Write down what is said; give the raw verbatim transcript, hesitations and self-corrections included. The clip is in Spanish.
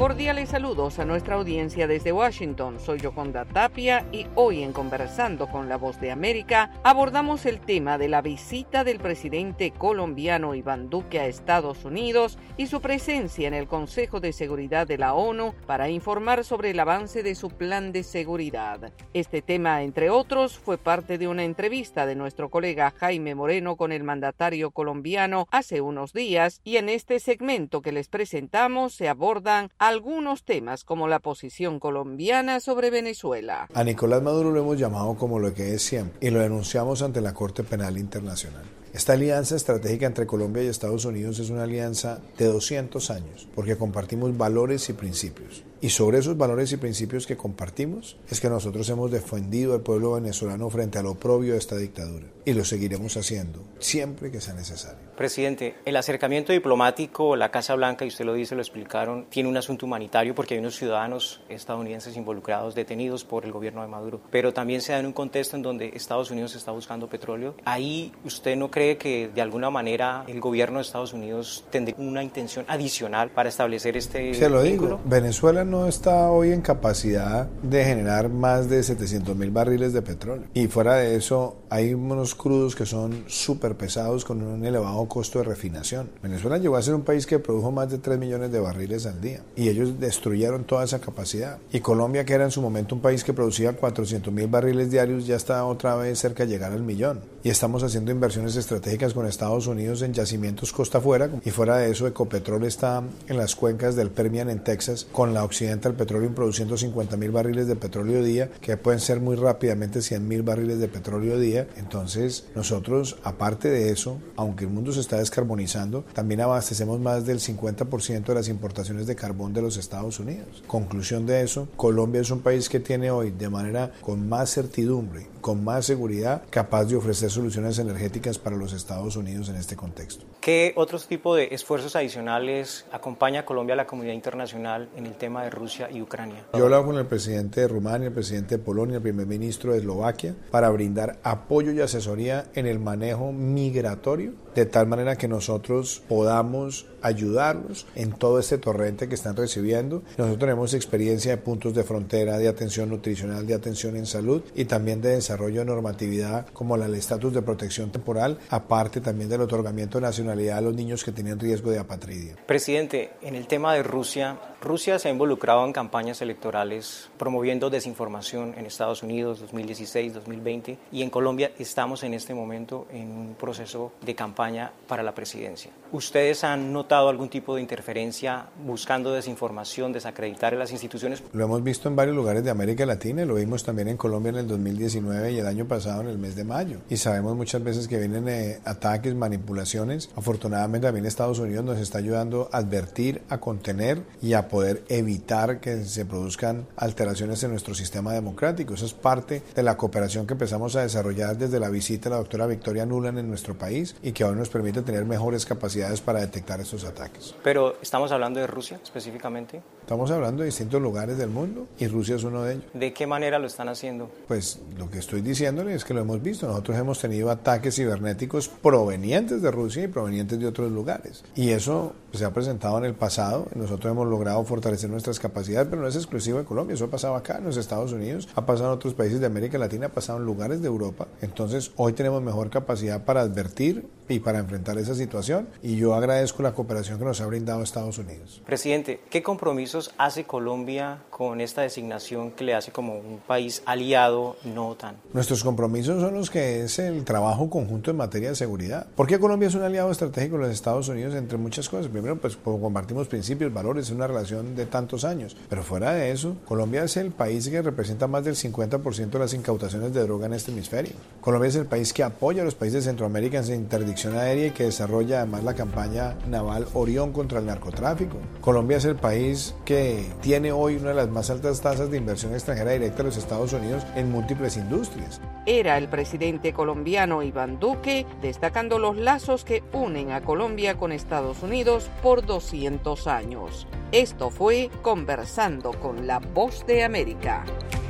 Cordiales saludos a nuestra audiencia desde Washington. Soy Yoconda Tapia y hoy en Conversando con la Voz de América abordamos el tema de la visita del presidente colombiano Iván Duque a Estados Unidos y su presencia en el Consejo de Seguridad de la ONU para informar sobre el avance de su plan de seguridad. Este tema, entre otros, fue parte de una entrevista de nuestro colega Jaime Moreno con el mandatario colombiano hace unos días, y en este segmento que les presentamos se abordan algunos temas como la posición colombiana sobre Venezuela. A Nicolás Maduro lo hemos llamado como lo que es siempre y lo denunciamos ante la Corte Penal Internacional. Esta alianza estratégica entre Colombia y Estados Unidos es una alianza de doscientos años porque compartimos valores y principios. Y sobre esos valores y principios que compartimos es que nosotros hemos defendido al pueblo venezolano frente al oprobio de esta dictadura. Y lo seguiremos haciendo siempre que sea necesario. Presidente, el acercamiento diplomático, la Casa Blanca, y usted lo dice, lo explicaron, tiene un asunto humanitario porque hay unos ciudadanos estadounidenses involucrados, detenidos por el gobierno de Maduro. Pero también se da en un contexto en donde Estados Unidos está buscando petróleo. Ahí, ¿usted no cree que de alguna manera el gobierno de Estados Unidos tendría una intención adicional para establecer este Se lo vínculo? digo, Venezuela no está hoy en capacidad de generar más de setecientos mil barriles de petróleo. Y fuera de eso, hay unos crudos que son súper pesados con un elevado costo de refinación. Venezuela llegó a ser un país que produjo más de tres millones de barriles al día. Y ellos destruyeron toda esa capacidad. Y Colombia, que era en su momento un país que producía cuatrocientos mil barriles diarios, ya está otra vez cerca de llegar al millón. Y estamos haciendo inversiones estratégicas con Estados Unidos en yacimientos costa afuera. Y fuera de eso, Ecopetrol está en las cuencas del Permian en Texas con la Occidental Petroleum produciendo cincuenta mil barriles de petróleo día, que pueden ser muy rápidamente cien mil barriles de petróleo día. Entonces, nosotros, aparte de eso, aunque el mundo se está descarbonizando, también abastecemos más del cincuenta por ciento de las importaciones de carbón de los Estados Unidos. Conclusión de eso, Colombia es un país que tiene hoy, de manera con más certidumbre, con más seguridad, capaz de ofrecer soluciones energéticas para los Estados Unidos en este contexto. ¿Qué otros tipos de esfuerzos adicionales acompaña a Colombia a la comunidad internacional en el tema de Rusia y Ucrania? Yo he hablado con el presidente de Rumania, el presidente de Polonia, el primer ministro de Eslovaquia, para brindar apoyo y asesoría en el manejo migratorio, de tal manera que nosotros podamos ayudarlos en todo este torrente que están recibiendo. Nosotros tenemos experiencia de puntos de frontera, de atención nutricional, de atención en salud y también de desarrollo de normatividad como el estatus de protección temporal, aparte también del otorgamiento de nacionalidad a los niños que tienen riesgo de apatridia. Presidente, en el tema de Rusia, Rusia se ha involucrado en campañas electorales promoviendo desinformación en Estados Unidos dos mil dieciséis, dos mil veinte, y en Colombia estamos en este momento en un proceso de campaña para la presidencia. ¿Ustedes han notado algún tipo de interferencia buscando desinformación, desacreditar a las instituciones? Lo hemos visto en varios lugares de América Latina y lo vimos también en Colombia en el dos mil diecinueve y el año pasado en el mes de mayo. Y sabemos muchas veces que vienen eh, ataques, manipulaciones. Afortunadamente también Estados Unidos nos está ayudando a advertir, a contener y a poder evitar que se produzcan alteraciones en nuestro sistema democrático. Eso es parte de la cooperación que empezamos a desarrollar desde la visita de la doctora Victoria Nuland en nuestro país y que ahora nos permite tener mejores capacidades para detectar estos ataques. Pero estamos hablando de Rusia específicamente. Estamos hablando de distintos lugares del mundo y Rusia es uno de ellos. ¿De qué manera lo están haciendo? Pues lo que estoy diciéndole es que lo hemos visto. Nosotros hemos tenido ataques cibernéticos provenientes de Rusia y provenientes de otros lugares. Y eso se ha presentado en el pasado. Nosotros hemos logrado fortalecer nuestras capacidades, pero no es exclusivo de Colombia. Eso ha pasado acá en los Estados Unidos, ha pasado en otros países de América Latina, ha pasado en lugares de Europa. Entonces, hoy tenemos mejor capacidad para advertir y para enfrentar esa situación. Y yo agradezco la cooperación que nos ha brindado Estados Unidos. Presidente, ¿qué compromisos hace Colombia con esta designación que le hace como un país aliado no OTAN? Nuestros compromisos son los que es el trabajo conjunto en materia de seguridad. ¿Por qué Colombia es un aliado estratégico de los Estados Unidos? Entre muchas cosas. Primero, pues compartimos principios, valores, es una relación de tantos años. Pero fuera de eso, Colombia es el país que representa más del cincuenta por ciento de las incautaciones de droga en este hemisferio. Colombia es el país que apoya a los países de Centroamérica en su interdicción aérea y que desarrolla además la campaña naval Orión contra el narcotráfico. Colombia es el país que tiene hoy una de las más altas tasas de inversión extranjera directa de los Estados Unidos en múltiples industrias. Era el presidente colombiano Iván Duque destacando los lazos que unen a Colombia con Estados Unidos por doscientos años. Esto fue Conversando con la Voz de América.